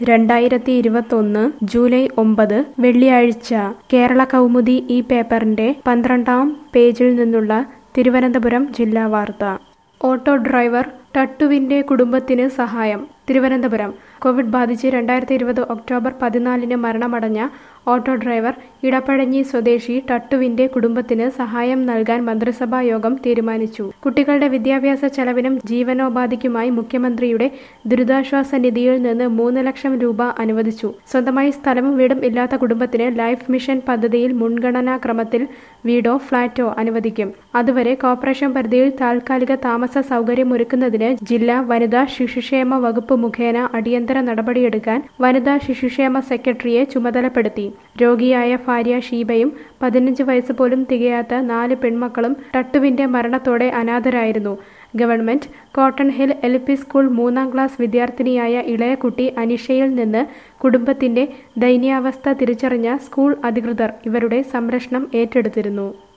2021 July 9 വെള്ളിയാഴ്ച കേരള കൗമുദി ഈ പേപ്പറിന്റെ 12-ാം പേജിൽ നിന്നുള്ള തിരുവനന്തപുരം ജില്ലാ വാർത്ത. ഓട്ടോ ഡ്രൈവർ ടട്ടുവിന്റെ കുടുംബത്തിന് സഹായം. തിരുവനന്തപുരം കോവിഡ് ബാധിച്ച് 2020 ഒക്ടോബർ 14 മരണമടഞ്ഞ ഓട്ടോ ഡ്രൈവർ ഇടപ്പഴഞ്ഞി സ്വദേശി ടട്ടുവിന്റെ കുടുംബത്തിന് സഹായം നൽകാൻ മന്ത്രിസഭാ യോഗം തീരുമാനിച്ചു. കുട്ടികളുടെ വിദ്യാഭ്യാസ ചെലവിനും ജീവനോപാധിക്കുമായി മുഖ്യമന്ത്രിയുടെ ദുരിതാശ്വാസ നിധിയിൽ നിന്ന് 3 ലക്ഷം രൂപ അനുവദിച്ചു. സ്വന്തമായി സ്ഥലവും വീടും ഇല്ലാത്ത കുടുംബത്തിന് ലൈഫ് മിഷൻ പദ്ധതിയിൽ മുൻഗണനാ ക്രമത്തിൽ വീടോ ഫ്ളാറ്റോ അനുവദിക്കും. അതുവരെ കോർപ്പറേഷൻ പരിധിയിൽ താൽക്കാലിക താമസ സൗകര്യമൊരുക്കുന്നതിന് ജില്ലാ വനിതാ ശിശുക്ഷേമ വകുപ്പ് മുഖേന അടിയന്തര നടപടിയെടുക്കാൻ വനിതാ ശിശുക്ഷേമ സെക്രട്ടറിയെ ചുമതലപ്പെടുത്തി. രോഗിയായ ഭാര്യ ഷീബയും 15 വയസ്സ് പോലും തികയാത്ത 4 പെൺമക്കളും ടട്ടുവിന്റെ മരണത്തോടെ അനാഥരായിരുന്നു. Government Cotton Hill LP school 3-ാം ക്ലാസ് വിദ്യാർത്ഥിനിയായ ഇളയ കുട്ടി അനിഷയിൽ നിന്ന് കുടുംബത്തിന്റെ ദയനീയാവസ്ഥ തിരിച്ചറിഞ്ഞ സ്കൂൾ അധികൃതർ ഇവരുടെ സംരക്ഷണം ഏറ്റെടുത്തിരുന്നു.